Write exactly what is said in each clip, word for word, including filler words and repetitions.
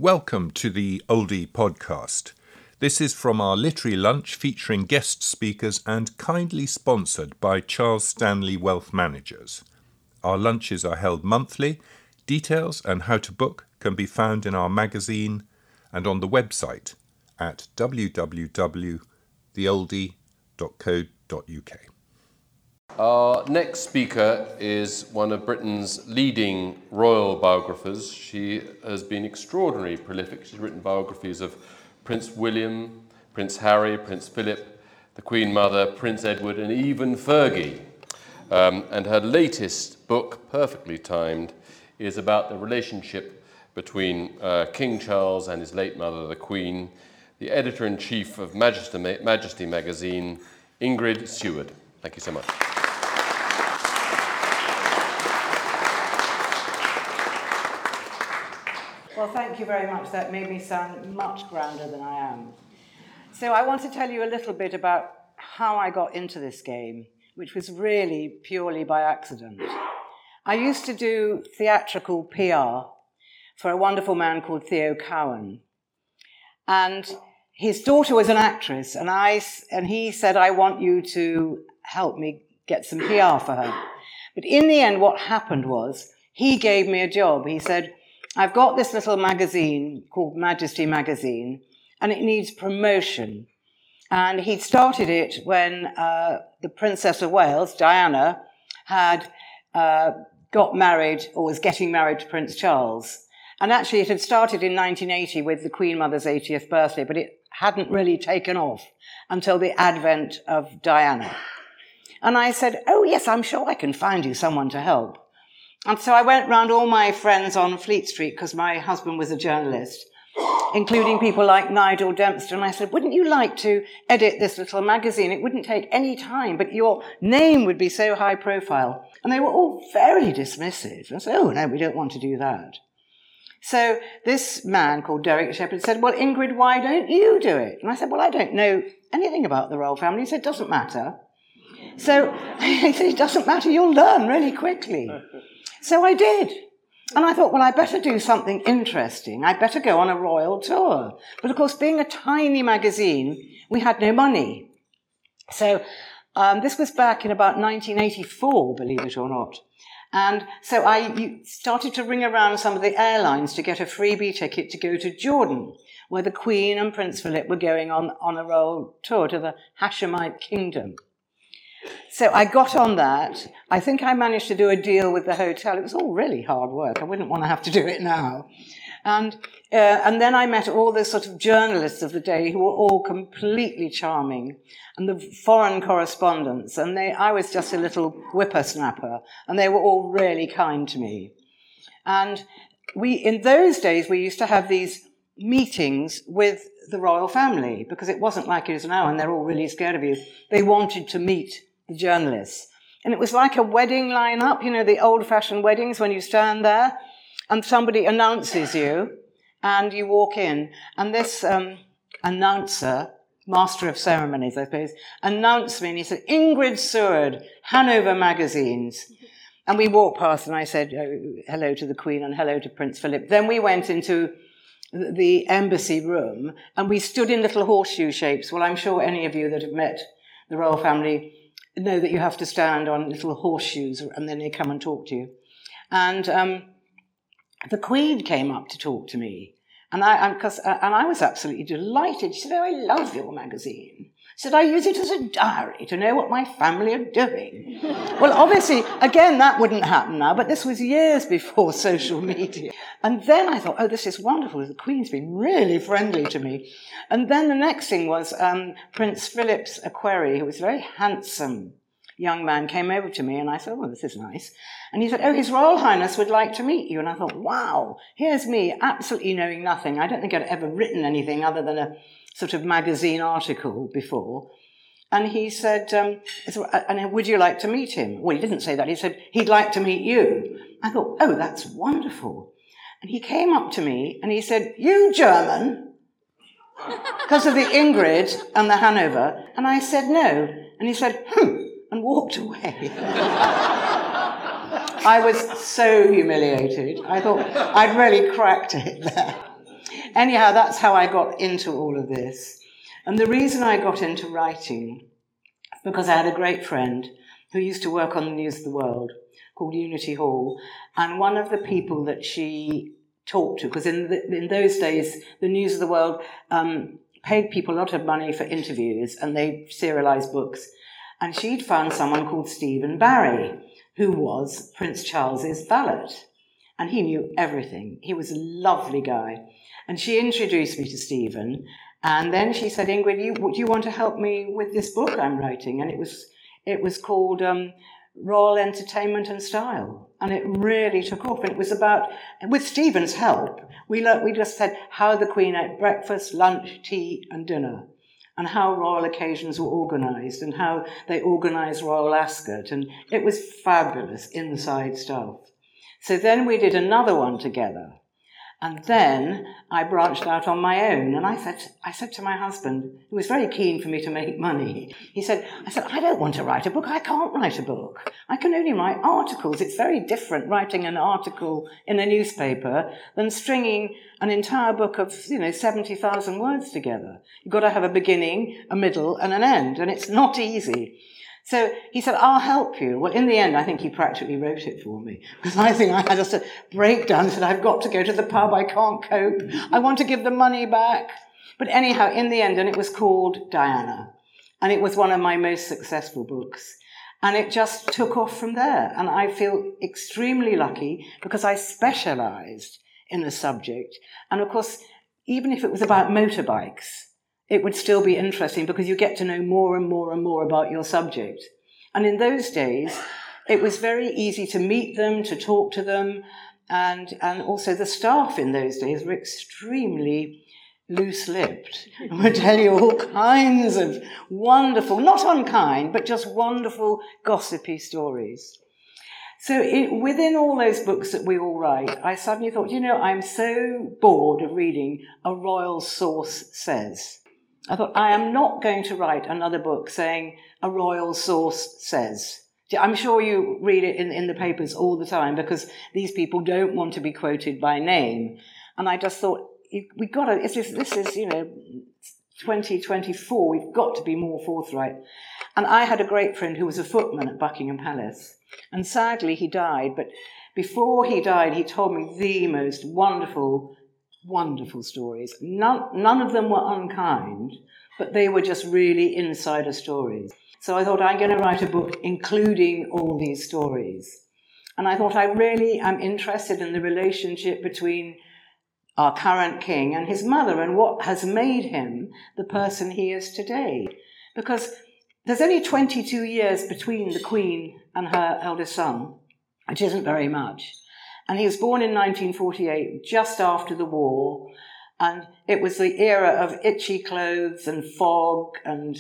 Welcome to the Oldie podcast. This is from our literary lunch featuring guest speakers and kindly sponsored by Charles Stanley Wealth Managers. Our lunches are held monthly. Details and how to book can be found in our magazine and on the website at w w w dot the oldie dot co dot u k. Our next speaker is one of Britain's leading royal biographers. She has been extraordinarily prolific. She's written biographies of Prince William, Prince Harry, Prince Philip, the Queen Mother, Prince Edward, and even Fergie. Um, and her latest book, perfectly timed, is about the relationship between uh, King Charles and his late mother, the Queen, the editor-in-chief of Majesty, Majesty magazine, Ingrid Seward. Thank you so much. Well, thank you very much. That made me sound much grander than I am. So I want to tell you a little bit about how I got into this game, which was really purely by accident. I used to do theatrical P R for a wonderful man called Theo Cowan. And his daughter was an actress, and I and he said, I want you to help me get some P R for her. But in the end, what happened was he gave me a job. He said, I've got this little magazine called Majesty Magazine, and it needs promotion. And he'd started it when uh, the Princess of Wales, Diana, had uh, got married or was getting married to Prince Charles. And actually it had started in nineteen eighty with the Queen Mother's eightieth birthday, but it hadn't really taken off until the advent of Diana. And I said, oh yes, I'm sure I can find you someone to help. And so I went round all my friends on Fleet Street, because my husband was a journalist, including people like Nigel Dempster, and I said, wouldn't you like to edit this little magazine? It wouldn't take any time, but your name would be so high profile. And they were all very dismissive. I said, oh, no, we don't want to do that. So this man called Derek Shepherd said, well, Ingrid, why don't you do it? And I said, well, I don't know anything about the royal family. He said, it doesn't matter. So he said, it doesn't matter, you'll learn really quickly. So I did. And I thought, well, I better do something interesting. I'd better go on a royal tour. But of course, being a tiny magazine, we had no money. So um, this was back in about nineteen eighty-four, believe it or not. And so I started to ring around some of the airlines to get a freebie ticket to go to Jordan, where the Queen and Prince Philip were going on, on a royal tour to the Hashemite kingdom. So I got on that. I think I managed to do a deal with the hotel. It was all really hard work. I wouldn't want to have to do it now. And uh, and then I met all the sort of journalists of the day who were all completely charming, and the foreign correspondents. And they, I was just a little whippersnapper, and they were all really kind to me. And we, in those days, we used to have these meetings with the royal family, because it wasn't like it is now, and they're all really scared of you. They wanted to meet the journalists. And it was like a wedding line-up, you know, the old-fashioned weddings when you stand there and somebody announces you and you walk in. And this um, announcer, master of ceremonies, I suppose, announced me and he said, Ingrid Seward, Hanover Magazines. And we walked past and I said, oh, hello to the Queen and hello to Prince Philip. Then we went into the embassy room and we stood in little horseshoe shapes. Well, I'm sure any of you that have met the royal family know that you have to stand on little horseshoes and then they come and talk to you. And um, the Queen came up to talk to me. And I, and, cause, uh, and I was absolutely delighted. She said, oh, I love your magazine. She said, I use it as a diary to know what my family are doing. Well, obviously, again, that wouldn't happen now, but this was years before social media. And then I thought, oh, this is wonderful. The Queen's been really friendly to me. And then the next thing was um, Prince Philip's equerry, who was a very handsome young man, came over to me, and I said, oh, this is nice. And he said, oh, His Royal Highness would like to meet you. And I thought, wow, here's me absolutely knowing nothing. I don't think I'd ever written anything other than a sort of magazine article before. And he said, um, and would you like to meet him? Well, he didn't say that. He said, he'd like to meet you. I thought, oh, that's wonderful. And he came up to me and he said, you German? Because of the Ingrid and the Hanover. And I said, no. And he said, hmm, and walked away. I was so humiliated. I thought I'd really cracked it there. anyhow, that's how I got into all of this. And the reason I got into writing, because I had a great friend who used to work on the News of the World called Unity Hall, and one of the people that she talked to, because in, the, in those days, the News of the World um, paid people a lot of money for interviews, and they serialised books. And she'd found someone called Stephen Barry, who was Prince Charles's valet. And he knew everything. He was a lovely guy. And she introduced me to Stephen. And then she said, Ingrid, you, do you want to help me with this book I'm writing? And it was it was called um, Royal Entertainment and Style. And it really took off. And it was about, with Stephen's help, we learnt, we just said how the Queen ate breakfast, lunch, tea and dinner, and how royal occasions were organised, and how they organised Royal Ascot. And it was fabulous inside stuff. So then we did another one together. And then I branched out on my own. And I said, I said to my husband, who was very keen for me to make money, he said, I said, I don't want to write a book. I can't write a book. I can only write articles. It's very different writing an article in a newspaper than stringing an entire book of, you know, seventy thousand words together. You've got to have a beginning, a middle, and an end. And it's not easy. So he said, I'll help you. Well, in the end, I think he practically wrote it for me. Because I think I had just a breakdown. I said, I've got to go to the pub. I can't cope. I want to give the money back. But anyhow, in the end, and it was called Diana. And it was one of my most successful books. And it just took off from there. And I feel extremely lucky because I specialised in the subject. And of course, even if it was about motorbikes, it would still be interesting because you get to know more and more and more about your subject. And in those days, it was very easy to meet them, to talk to them, and, and also the staff in those days were extremely loose-lipped and would tell you all kinds of wonderful, not unkind, but just wonderful gossipy stories. So it, within all those books that we all write, I suddenly thought, you know, I'm so bored of reading a royal source says. I thought, I am not going to write another book saying a royal source says. I'm sure you read it in, in the papers all the time because these people don't want to be quoted by name. And I just thought, we've got to, this is, this is, you know, twenty twenty-four, we've got to be more forthright. And I had a great friend who was a footman at Buckingham Palace. And sadly, he died. But before he died, he told me the most wonderful Wonderful stories. None, none of them were unkind, but they were just really insider stories. So I thought, I'm going to write a book including all these stories. And I thought, I really am interested in the relationship between our current king and his mother and what has made him the person he is today. Because there's only twenty-two years between the Queen and her eldest son, which isn't very much. And he was born in nineteen forty-eight, just after the war. And it was the era of itchy clothes and fog and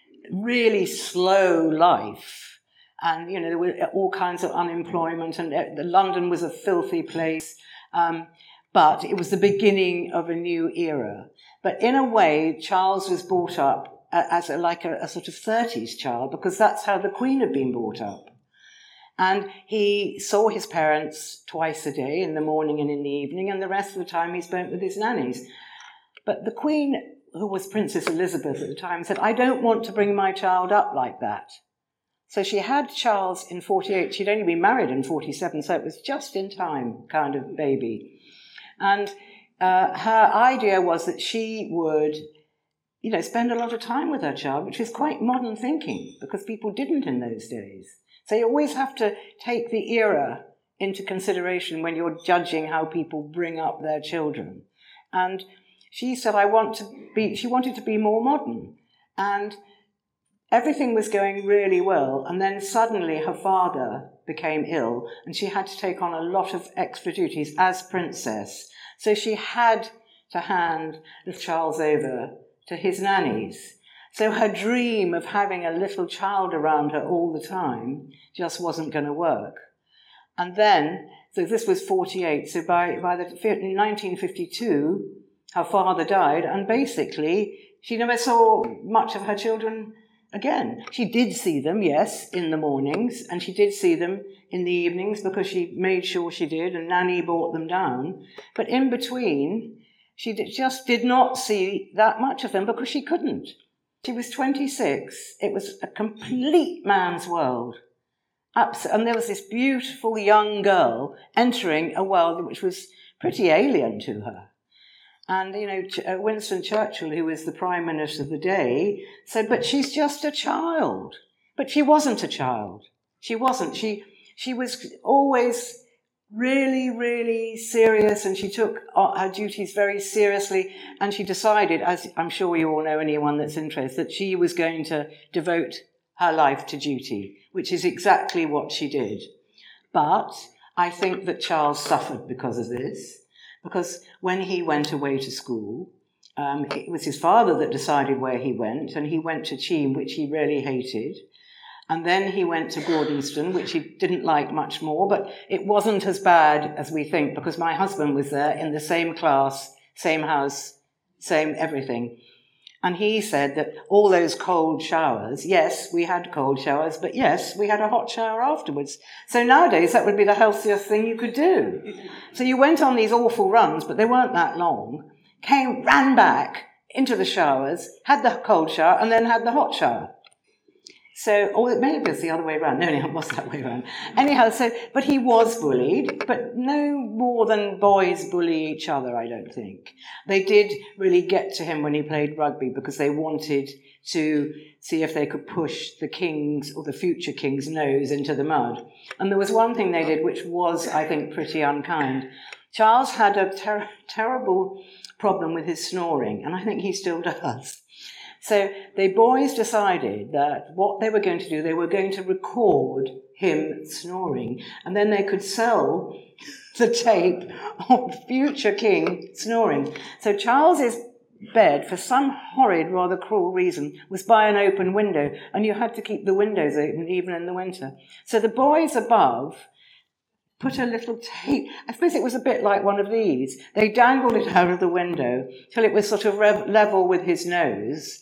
really slow life. And, you know, there were all kinds of unemployment. And London was a filthy place. Um, but it was the beginning of a new era. But in a way, Charles was brought up as a, like a, a sort of thirties child because that's how the Queen had been brought up. And he saw his parents twice a day, in the morning and in the evening, and the rest of the time he spent with his nannies. But the Queen, who was Princess Elizabeth at the time, said, I don't want to bring my child up like that. So she had Charles in forty-eight. She'd only been married in forty-seven, so it was just in time kind of baby. And uh, her idea was that she would, you know, spend a lot of time with her child, which is quite modern thinking, because people didn't in those days. So you always have to take the era into consideration when you're judging how people bring up their children. And she said, I want to be, she wanted to be more modern. And everything was going really well. And then suddenly her father became ill and she had to take on a lot of extra duties as princess. So she had to hand the Charles over to his nannies. So her dream of having a little child around her all the time just wasn't going to work. And then, so this was forty-eight, so by, by the, in nineteen fifty-two, her father died, and basically she never saw much of her children again. She did see them, yes, in the mornings, and she did see them in the evenings because she made sure she did, and Nanny brought them down. But in between, She did, just did not see that much of them because she couldn't. She was twenty-six. It was a complete man's world. Abs- and there was this beautiful young girl entering a world which was pretty alien to her. And, you know, Ch- uh, Winston Churchill, who was the Prime Minister of the day, said, but she's just a child. But she wasn't a child. She wasn't. She she was always really, really serious, and she took her duties very seriously, and she decided, as I'm sure you all know, anyone that's interested, that she was going to devote her life to duty, which is exactly what she did. But I think that Charles suffered because of this, because when he went away to school, um, it was his father that decided where he went, and he went to Cheam, which he really hated. And then he went to Gordonston, which he didn't like much more, but it wasn't as bad as we think, because my husband was there in the same class, same house, same everything. And he said that all those cold showers, yes, we had cold showers, but yes, we had a hot shower afterwards. So nowadays, that would be the healthiest thing you could do. So you went on these awful runs, but they weren't that long, came, ran back into the showers, had the cold shower, and then had the hot shower. So, or maybe it was the other way around. No, no, it was that way around. Anyhow, so, but he was bullied, but no more than boys bully each other, I don't think. They did really get to him when he played rugby because they wanted to see if they could push the king's or the future king's nose into the mud. And there was one thing they did which was, I think, pretty unkind. Charles had a ter- terrible problem with his snoring, and I think he still does. So the boys decided that what they were going to do, they were going to record him snoring, and then they could sell the tape of future king snoring. So Charles's bed, for some horrid, rather cruel reason, was by an open window, and you had to keep the windows open even in the winter. So the boys above put a little tape, I suppose it was a bit like one of these. They dangled it out of the window till it was sort of rev- level with his nose.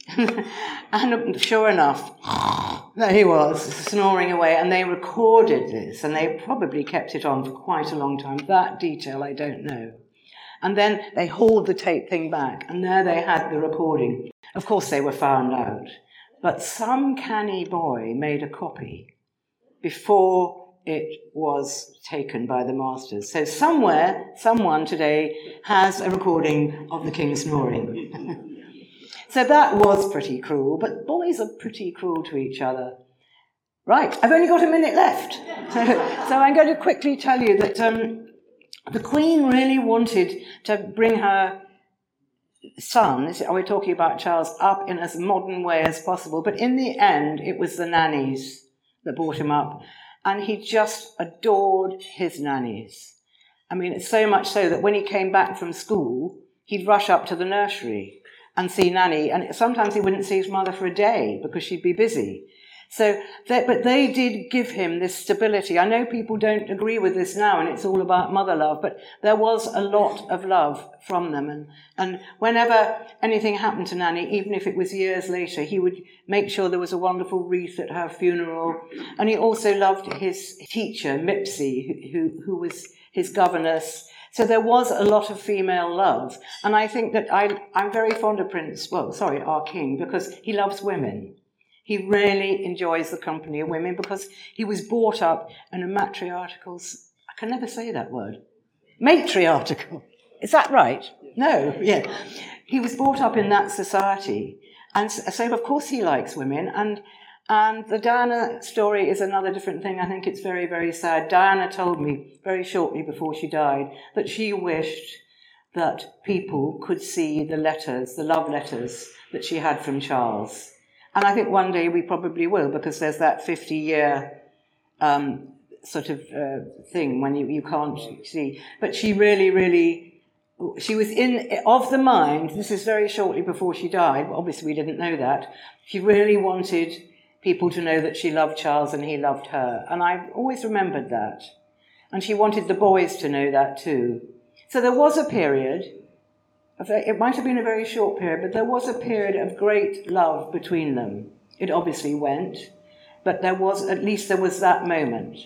And sure enough, there he was, snoring away, and they recorded this, and they probably kept it on for quite a long time. That detail I don't know. And then they hauled the tape thing back, and there they had the recording. Of course, they were found out. But some canny boy made a copy before it was taken by the masters. So somewhere, someone today has a recording of the king snoring. So that was pretty cruel, but boys are pretty cruel to each other. Right, I've only got a minute left. So, so I'm going to quickly tell you that um, the Queen really wanted to bring her son, this, we're talking about Charles, up in as modern way as possible, but in the end, it was the nannies that brought him up, and he just adored his nannies. I mean, it's so much so that when he came back from school, he'd rush up to the nursery and see Nanny, and sometimes he wouldn't see his mother for a day because she'd be busy. So, they, but they did give him this stability. I know people don't agree with this now, and it's all about mother love, but there was a lot of love from them. And, and whenever anything happened to Nanny, even if it was years later, he would make sure there was a wonderful wreath at her funeral. And he also loved his teacher, Mipsy, who, who was his governess. So there was a lot of female love. And I think that I, I'm very fond of Prince, well, sorry, our king, because he loves women. He really enjoys the company of women because he was brought up in a matriarchal, I can never say that word, matriarchal. Is that right? No, yeah. He was brought up in that society. And so, of course, he likes women. And And the Diana story is another different thing. I think it's very, very sad. Diana told me very shortly before she died that she wished that people could see the letters, the love letters that she had from Charles. And I think one day we probably will, because there's that fifty-year um, sort of uh, thing when you, you can't see. But she really, really, she was in, of the mind, this is very shortly before she died, obviously we didn't know that, she really wanted people to know that she loved Charles and he loved her. And I've always remembered that. And she wanted the boys to know that too. So there was a period, it might have been a very short period, but there was a period of great love between them. It obviously went, but there was, at least there was that moment.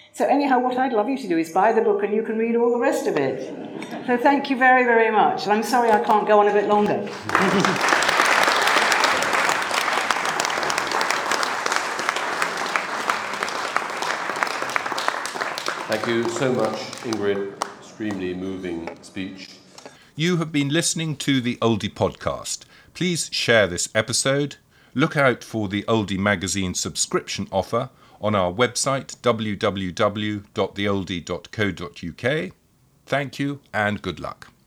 So anyhow, what I'd love you to do is buy the book and you can read all the rest of it. So thank you very, very much. And I'm sorry I can't go on a bit longer. Thank you so much, Ingrid. Extremely moving speech. You have been listening to the Oldie Podcast. Please share this episode. Look out for the Oldie magazine subscription offer on our website w w w dot the oldie dot co dot u k. Thank you and good luck.